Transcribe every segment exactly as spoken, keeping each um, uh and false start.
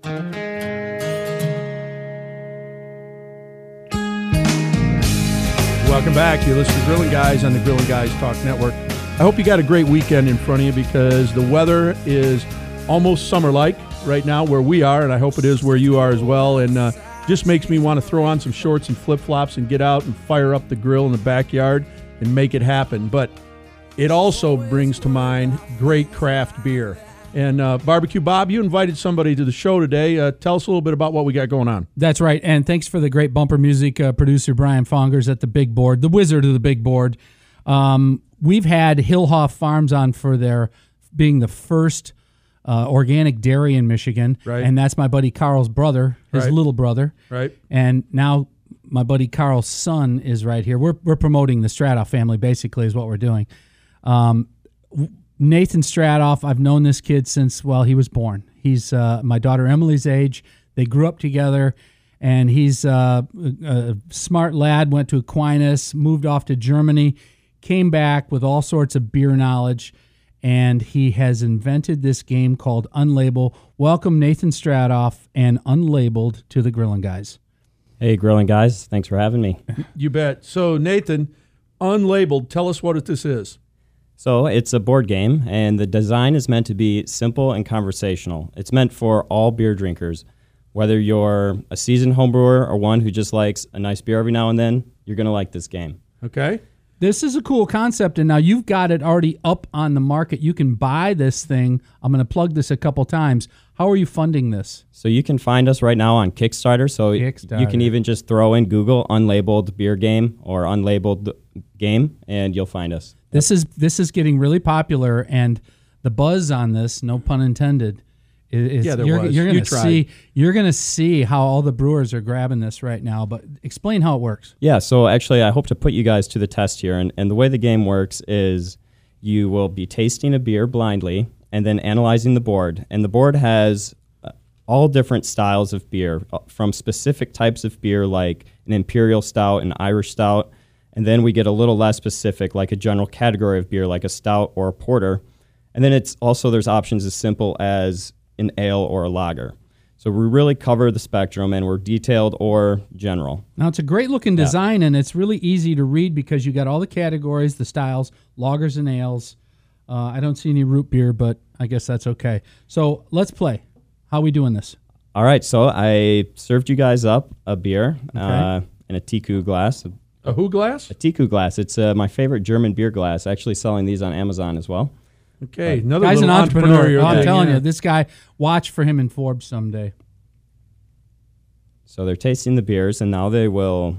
Welcome back. You listen to Grilling Guys on the Grilling Guys Talk Network. I hope you got a great weekend in front of you because the weather is almost summer-like right now where we are, and I hope it is where you are as well. And uh, just makes me want to throw on some shorts and flip-flops and get out and fire up the grill in the backyard and make it happen. But it also brings to mind great craft beer. And uh, Barbecue Bob, you invited somebody to the show today. Uh, tell us a little bit about what we got going on. That's right, and thanks for the great bumper music, uh, producer Brian Fongers at the big board, the wizard of the big board. Um, we've had Hillhoff Farms on for their being the first uh, organic dairy in Michigan, right. And that's my buddy Carl's brother, his right. little brother, right. And now my buddy Carl's son is right here. We're we're promoting the Stradoff family, basically, is what we're doing. Um, Nathan Stradoff, I've known this kid since, well, he was born. He's uh, my daughter Emily's age. They grew up together, and he's uh, a smart lad, went to Aquinas, moved off to Germany, came back with all sorts of beer knowledge, and he has invented this game called Unlabeled. Welcome, Nathan Stradoff and Unlabeled to the Grilling Guys. Hey, Grilling Guys. Thanks for having me. You bet. So, Nathan, Unlabeled, tell us what this is. So it's a board game, and the design is meant to be simple and conversational. It's meant for all beer drinkers. Whether you're a seasoned homebrewer or one who just likes a nice beer every now and then, you're going to like this game. Okay. This is a cool concept, and now you've got it already up on the market. You can buy this thing. I'm going to plug this a couple times. How are you funding this? So you can find us right now on Kickstarter. So Kickstarter. You can even just throw in Google Unlabeled Beer Game or Unlabeled Game, and you'll find us. This is this is getting really popular, and the buzz on this, no pun intended, is yeah, there you're, was. you're You gonna tried. see you're gonna see how all the brewers are grabbing this right now. But explain how it works. Yeah, so actually I hope to put you guys to the test here, and, and the way the game works is you will be tasting a beer blindly and then analyzing the board, and the board has uh, all different styles of beer, uh, from specific types of beer like an imperial stout, an Irish stout. And then we get a little less specific, like a general category of beer, like a stout or a porter. And then it's also there's options as simple as an ale or a lager. So we really cover the spectrum, and we're detailed or general. Now, it's a great-looking Yeah. design, and it's really easy to read because you got all the categories, the styles, lagers and ales. Uh, I don't see any root beer, but I guess that's okay. So let's play. How are we doing this? All right, so I served you guys up a beer Okay. uh, in a Tiku glass. A who glass? A Tiku glass. It's uh, my favorite German beer glass. Actually selling these on Amazon as well. Okay, another Guy's an little entrepreneur. entrepreneurial I'm thing, telling yeah. you, this guy, watch for him in Forbes someday. So they're tasting the beers, and now they will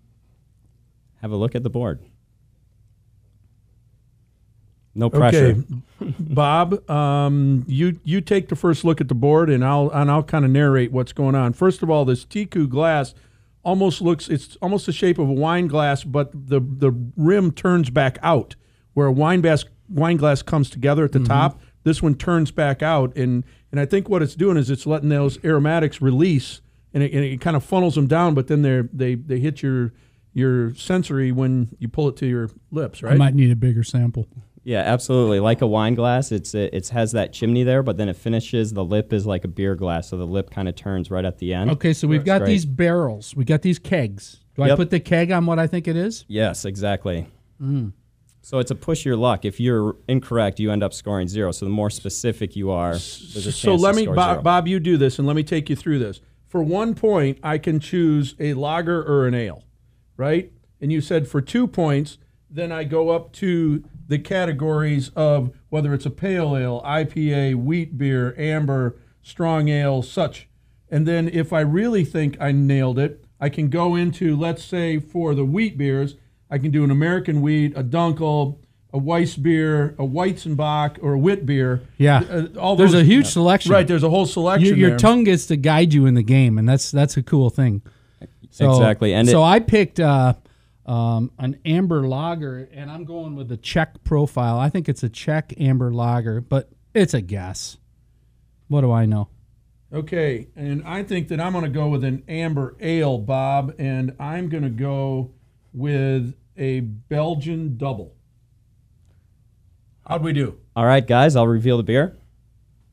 have a look at the board. No pressure. Okay, Bob, um, you you take the first look at the board, and I'll and I'll kind of narrate what's going on. First of all, this Tiku glass almost looks it's almost the shape of a wine glass, but the the rim turns back out, where a wine glass wine glass comes together at the Mm-hmm. top. This one turns back out, and and I think what it's doing is it's letting those aromatics release, and it, and it kind of funnels them down, but then they they they hit your your sensory when you pull it to your lips, I right? might need a bigger sample. Yeah, absolutely. Like a wine glass, it's it, it has that chimney there, but then it finishes. The lip is like a beer glass, so the lip kind of turns right at the end. Okay, so we've That's got great. these barrels. We got these kegs. Do I Yep. put the keg on what I think it is? Yes, exactly. Mm. So it's a push your luck. If you're incorrect, you end up scoring zero. So the more specific you are, there's a chance So let to me, score Bob, zero. Bob, you do this, and let me take you through this. For one point, I can choose a lager or an ale, right? And you said for two points, then I go up to the categories of whether it's a pale ale, I P A, wheat beer, amber, strong ale, such. And then if I really think I nailed it, I can go into, let's say for the wheat beers, I can do an American wheat, a Dunkel, a Weiss beer, a Weizenbach, or a wit beer. Yeah. Uh, all There's those- a huge selection. Right, there's a whole selection You, your there. tongue gets to guide you in the game, and that's that's a cool thing. So, Exactly, and so it- I picked uh, um, an amber lager, and I'm going with the Czech profile. I think it's a Czech amber lager, but it's a guess. What do I know? Okay, and I think that I'm going to go with an amber ale, Bob, and I'm going to go with a Belgian double. How'd we do? All right, guys, I'll reveal the beer.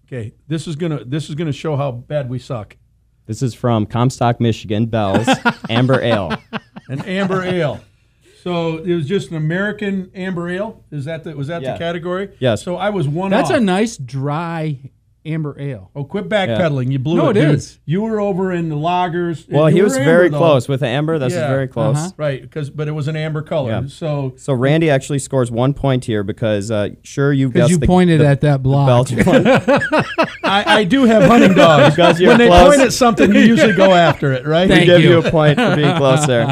Okay, this is gonna this is gonna show how bad we suck. This is from Comstock, Michigan, Bell's Amber Ale. An amber ale. So it was just an American amber ale. Is that the, was that Yeah. the category? Yes. So I was one That's off. a nice dry amber ale. Oh, quit backpedaling. You blew No, it. it dude. is. You were over in the lagers. Well, You he were was amber, very though. close with the amber. This Yeah. is very close. Uh-huh. Right, because but it was an amber color. Yeah. So So Randy actually scores one point here because uh, sure you Because guessed you the, pointed the, at that the block. Belch one. I, I do have hunting dogs. Because you're when they close. point at something, you usually go after it, right? We Thank give you. you a point for being close there.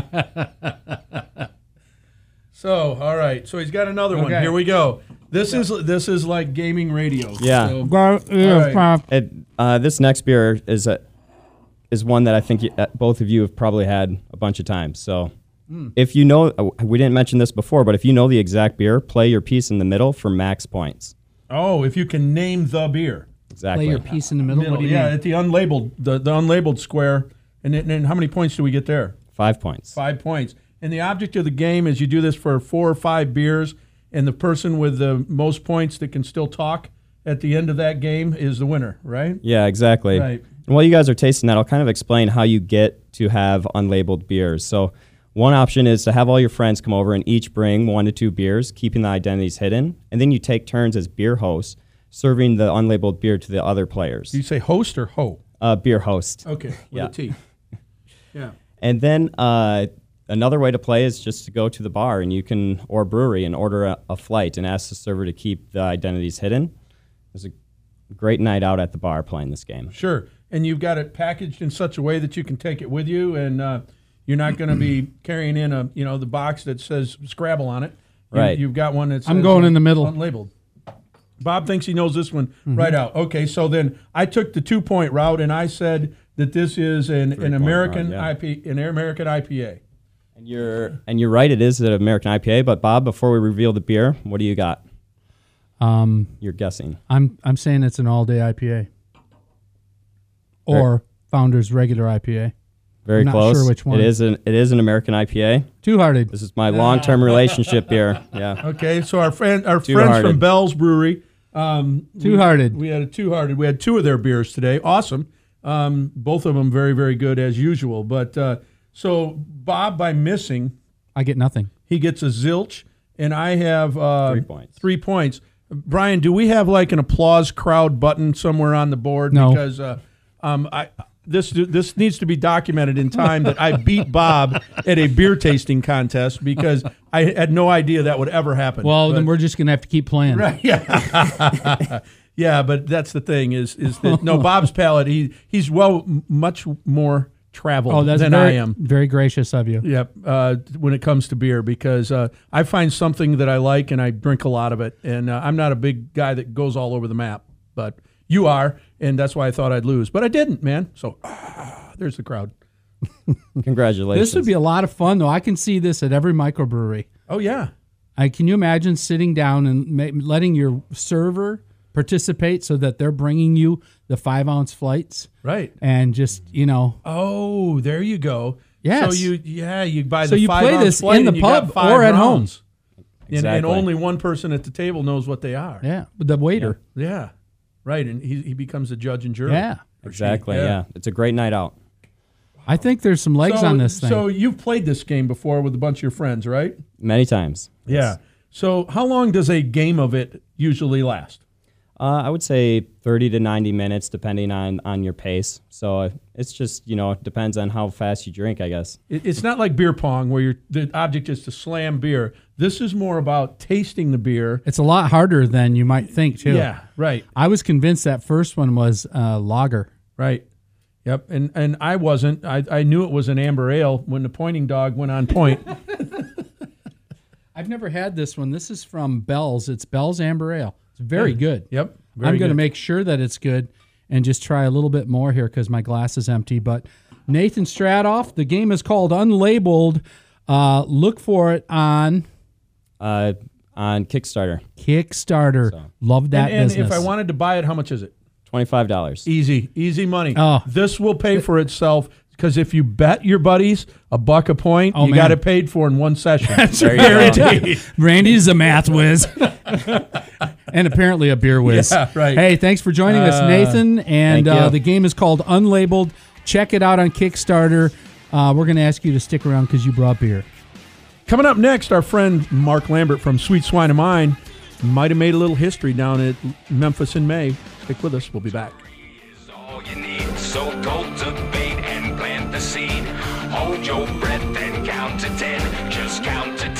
So, all right. So he's got another one. Okay. Here we go. This is this is like gaming radio. Yeah. So, Well, yeah, right. It, uh, this next beer is a, is one that I think you, uh, both of you have probably had a bunch of times. So if you know, uh, we didn't mention this before, but if you know the exact beer, play your piece in the middle for max points. oh, if you can name the beer. Exactly. Play your piece in the middle. What do you yeah, mean? at the unlabeled, the, the unlabeled square. And then and how many points do we get there? Five points. Five points. And the object of the game is you do this for four or five beers, and the person with the most points that can still talk at the end of that game is the winner, right? Yeah, exactly. Right. And while you guys are tasting that, I'll kind of explain how you get to have unlabeled beers. So one option is to have all your friends come over and each bring one to two beers, keeping the identities hidden. And then you take turns as beer hosts, serving the unlabeled beer to the other players. Do you say host or ho? Uh, beer host. Okay, with Yeah. a T. Yeah. And then uh, another way to play is just to go to the bar and you can, or brewery, and order a, a flight and ask the server to keep the identities hidden. It's a great night out at the bar playing this game. Sure. And you've got it packaged in such a way that you can take it with you, and uh, you're not going to be carrying in a you know the box that says Scrabble on it. You- Right. You've got one that says I'm going in the middle. unlabeled. Bob thinks he knows this one right out. Okay, so then I took the two point route, and I said that this is an, an Three-point American route, yeah. I P, an American I P A. And you're and you're right, it is an American I P A. But Bob, before we reveal the beer, what do you got? Um, You're guessing. I'm I'm saying it's an all day I P A. Or Founder's regular I P A. Very I'm not close. sure which one. It is an it is an American I P A. Two Hearted. This is my long term relationship beer. Yeah. Okay, so our friend, our friends Two-hearted. from Bell's Brewery, um, Two we- Hearted. We had a two hearted. We had two of their beers today. Awesome. Um, both of them very very good as usual. But uh, so Bob, by missing, I get nothing. he gets a zilch, and I have uh, Three points. Three points. Brian, do we have like an applause crowd button somewhere on the board? No. Because uh, um, I this this needs to be documented in time that I beat Bob at a beer tasting contest because I had no idea that would ever happen. Well, But- then we're just gonna have to keep playing. Right, yeah. Yeah, but that's the thing is is that no Bob's palate he he's well m- much more traveled Oh, that's than very, I am. very gracious of you. Yep, uh, when it comes to beer, because uh, I find something that I like and I drink a lot of it, and uh, I'm not a big guy that goes all over the map, but you are, and that's why I thought I'd lose, but I didn't, man. So ah, there's the crowd. Congratulations. This would be a lot of fun, though. I can see this at every microbrewery. Oh yeah, I can you imagine sitting down and ma- letting your server participate so that they're bringing you the five ounce flights right. and just you know. Oh, there you go. Yes. So you yeah you buy So the you five play ounce this flight in the and you got pub five or at home. rounds. And, and Exactly. only one person at the table knows what they are. Yeah, the waiter. Yeah, right. And he, he becomes a judge and jury. Yeah, Exactly. Yeah. Yeah. It's a great night out. I think there's some legs so, on this thing. So you've played this game before with a bunch of your friends, right? Many times. Yeah. So how long does a game of it usually last? Uh, I would say thirty to ninety minutes, depending on, on your pace. So uh, it's just, you know, it depends on how fast you drink, I guess. It, it's not like beer pong where you're, the object is to slam beer. This is more about tasting the beer. It's a lot harder than you might think, too. Yeah, right, I was convinced that first one was uh, lager. right. Yep, and and I wasn't. I, I knew it was an amber ale when the pointing dog went on point. I've never had this one. This is from Bell's. It's Bell's Amber Ale. It's very good. Yep, very I'm going to good. make sure that it's good and just try a little bit more here because my glass is empty. But Nathan Stradoff, the game is called Unlabeled. Uh, look for it on Uh, on Kickstarter, Kickstarter. So. Love that And, and business. if I wanted to buy it, how much is it? twenty-five dollars. Easy, easy money. Oh. This will pay for itself. Because if you bet your buddies a buck a point, Oh, you man. got it paid for in one session. There you go. Guaranteed. Randy's a math whiz. And apparently a beer whiz. Yeah, right. Hey, thanks for joining us, Nathan. And thank you. uh, the game is called Unlabeled. Check it out on Kickstarter. Uh, we're going to ask you to stick around because you brought beer. Coming up next, our friend Mark Lambert from Sweet Swine of Mine might have made a little history down at Memphis in May. Stick with us. We'll be back. Is all you need. So cultivate and plant the seed. Hold your breath and count to ten. Just count to ten.